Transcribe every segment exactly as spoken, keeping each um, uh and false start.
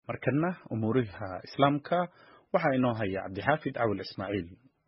markana umuuriha islaamka waxa inoo haya Cabdixaafid Awil Ismaaciil.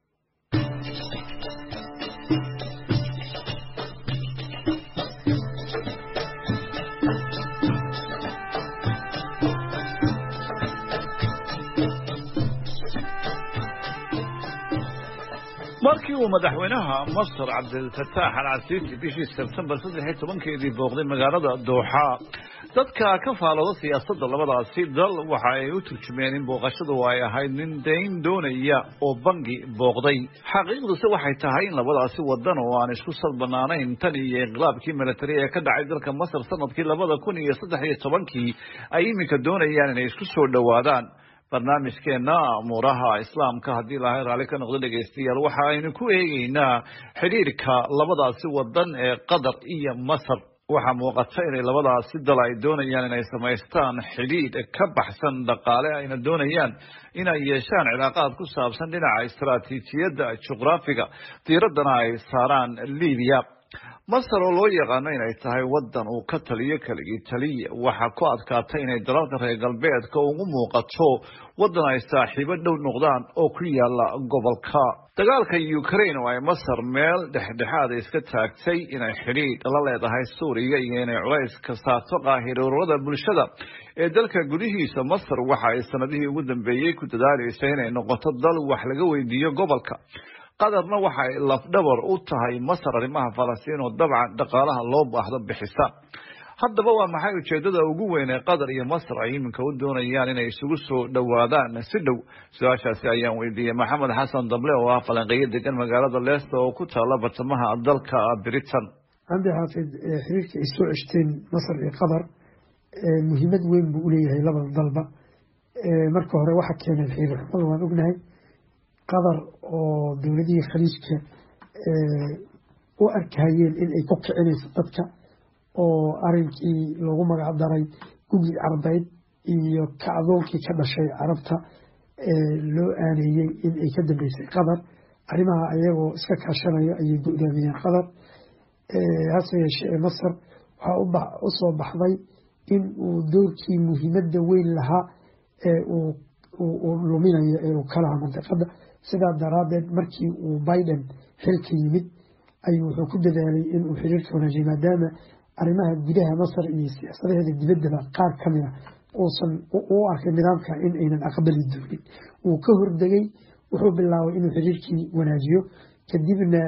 markii uu madaxweynaha Masar Cabdilfataax al-Siisi bishii Sebtembar saddex iyo tobankeedii booqday magaalada Dooxa, dadka ka faalooda siyaasadda labadaasi dal waxa ay u turjumeen in booqashadu ay ahayd nin dayn doonaya oo bangi booqday. xaqiiqduse waxay tahay in labadaasi wadan oo aan isku salbanaanayn tan iyo inqilaabkii militari ee ka dhacay dalka Masar sanadkii labada kun iyo saddex iyo tobankii ay iminka doonayaan inay isku soo dhawaadaan. barnaamijkeena umuuraha islaamka haddii ilaahay raali ka noqdo dhegeystayaal waxa aynu ku eegeynaa xidhiirka labadaasi wadan ee Qatar iyo Masar. waxaa muuqata inay labadaasi dal ay doonayaan inay samaystaan xidhiidh ka baxsan dhaqaale, ayna doonayaan inay yeeshaan cilaaqaad ku saabsan dhinaca istaraatiijiyadda juqraafiga, diiraddana ay saaraan Liibiya. Masar oo loo yaqaano inay tahay wadan uu ka taliyo kaligii taliya, waxaa ku adkaatay inay dalalka reer galbeedka ugu muuqato wadan ay saaxiibo dhow noqdaan oo ku yaala gobolka. dagaalka Ukraine oo ay Masar meel dhexdhexaad iska taagtay inay xidhiidh la leedahay Suuriya iyo inay culays ka saarto qaahiroorada bulshada ee dalka gudihiisa. Masar waxa ay sanadihii ugu dambeeyay ku dadaalaysay inay noqoto dal wax laga weydiiyo gobolka. qadarna waxa ay lafdhabar u tahay Masar arrimaha Falastiin oo dabcan dhaqaalaha loo baahdo bixisa. haddaba waa maxay ujeedada ugu weyn ee Qatar iyo Masar ay iminka u doonayaan inay isugu soo dhawaadaan si dhow? su-aashaasi ayaan weydiiyey Maxamed Xasan Dable oo ah falanqeeye degan magaalada Leicester oo ku taala bartamaha dalka Britain. Cabdixaafid, xiriirka ay soo ceshteen Masar iyo Qatar muhiimad weyn buu u leeyahay labada dalba. marka hore waxa keenay xiriir xumada waan ognahay. Qatar oo dowladihii khaliijka u arkayeen in ay ku kicinayso dadka, oo arinkii loogu magac daray gugii carbeed iyo kacdoonkii ka dhashay carabta loo aaneeyey in ay ka dambeysay Qatar. arrimaha ayagoo iska kaashanaya ayay go'doomiyeen Qatar. hase yeeshee Masar waxaa u soo baxday in uu doorkii muhiimadda weyn lahaa ee uu luminayo ee uu ka lahaa mantiqada. sidaa daraaddeed markii uu Biden xilka yimid ayuu wuxuu ku dadaalay inuu xiriirka wanaajiyo, maadaama arrimaha gudaha Masar iyo siyaasadaheeda dibaddaba qaar ka mid a uusan u arkay nidaamka in aynan aqbali doonin. wuu ka hordegay, wuxuu bilaabay inuu xiriirkii wanaajiyo. kadibna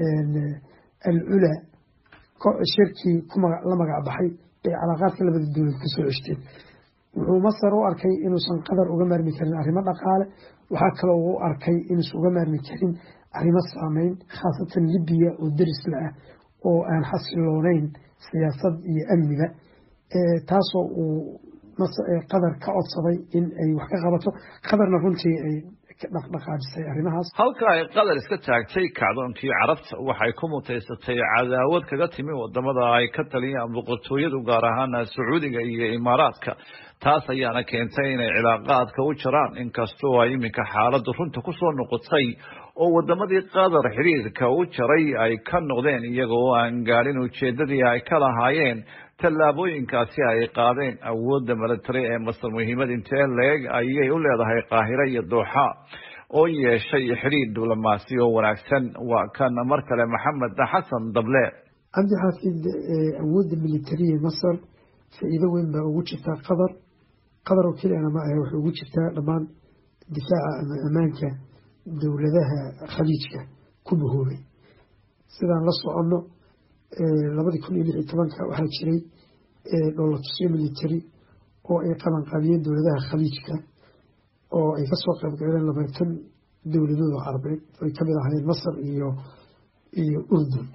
al-Ula shirkii la magac baxay ee calaaqaadka labada dowlad ku soo ceshteen, wuxuu Masar u arkay inuusan Qatar uga maarmi karin arrimo dhaqaale. waxaa kaloo u arkay inuusan uga maarmi karin arrimo saameyn, khaasatan Libiya oo deris la ah oo aan xasiloonayn siyaasad iyo amniga, taasoo uu Qatar ka codsaday in ay wax ka qabato. Qatarna runtii ay dhaqdhaqaajisay arrimahaas. halka ay Qatar iska taagtay kacdoonkii carabta, waxay ku mutaysatay cadaawad kaga timi wadamada ay ka taliyaan boqortooyadu, gaar ahaan Sacuudiga iyo Imaaraadka. taas ayaana keentay inay cilaaqaadka u jaraan, inkastoo ay iminka xaaladdu runta ku soo noqotay oo wadamadii Qatar xiriirka u jaray ay ka noqdeen iyagoo aan gaadhin ujeedadii ay ka lahaayeen. tallaabooyinkaasi ay qaadeen awoodda militari ee Masar muhiimad intee leeg ayay u leedahay Qaahira iyo Dooxa oo yeeshay xiriir diblomaasi oo wanaagsan? waa kan mar kale Maxamed Xasan Dable. Cabdixaafid, awoodda militari ee Masar faa'iido weyn baa ugu jirta Qatar. Qatar oo keliyana ma aha, waxay ugu jirtaa dhammaan difaaca ama ammaanka dowladaha khaliijka ku bahoobay. sidaan la soconno labadii kun iyo lix iyo tobanka waxaa jiray dhoolatusyo militari oo ay qaban qaabiyeen dowladaha khaliijka oo ay kasoo qayb galeen labaatan dowladood oo carabeed ay ka mid ahaayeen Masar iyo iyo Urdun.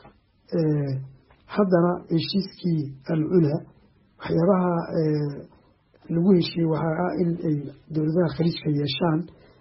haddana heshiiskii al-Ula waxyaabaha lagu heshiiyey waxaa ah in ay dowladaha khaliijka yeeshaan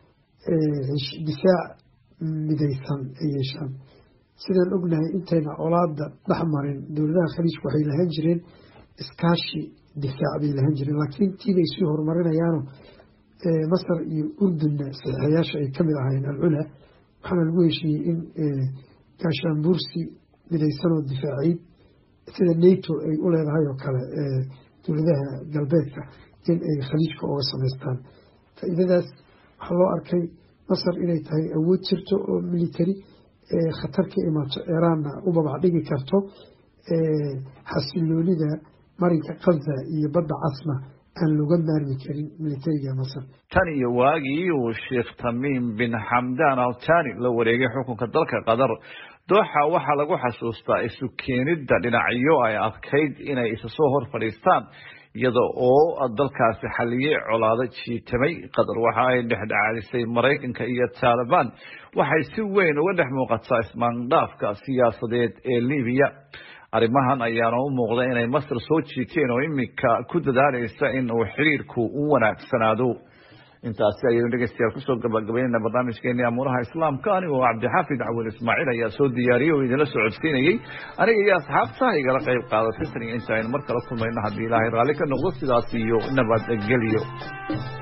difaac midaysan ay yeeshaan. sidaan ognahay intayna colaada dhex marin dowladaha khaliijka waxay lahaan jireen iskaashi difaac bay lahaan jireen, laakiin tiibay sii horumarinayaano Masar iyo Urdunna saxiixayaasha ay ka mid ahaayeen al-Ula. waxaana lagu heshiiyey in gaashaanbuursi midaysan oo difaaciid sida NATO ay u leedahay oo kale dowladaha galbeedka in ay khaliijka uga samaystaan. faa'iidadaas waxaa loo arkay masar inay tahay awood jirto oo military khatar ka imaato iiraanna u babac dhigi karto xasiloonida marinka Gaza iyo badda Casna aan looga maarmi karin militariga Masar. tan iyo waagii uu Sheikh Tamim bin Hamdan Al Thani la wareegay xukunka dalka Qatar, Doha waxaa lagu xasuustaa isu keenida dhinacyo ay adkayd inay isa soo hor fadhiistaan iyada oo dalkaasi xaliyay colaado jiitamay. Qatar waxa ay dhexdhexaadisay Mareykanka iyo Taliban, waxay si weyn uga dhex muuqataa ismaandhaafka siyaasadeed ee Liibiya. arrimahan ayaana u muuqda inay Masar soo jiiteen oo imika ku dadaalaysa in uu xiriirku u wanaagsanaado. intaasi ayaynu dhegeystayaal kusoo gabagabeynayna barnaamijkeennii amuuraha islaamka. anigoo cabdixaafid cawil ismaaciil ayaa soo diyaariyey oo idinla socodsiinayey, aniga iyo asxaabta igala qayb qaadatay. tan iyo inta aynu mar kala kulmayno haddii ilaahay raalli ka noqdo, sidaas iyo nabadgelyo.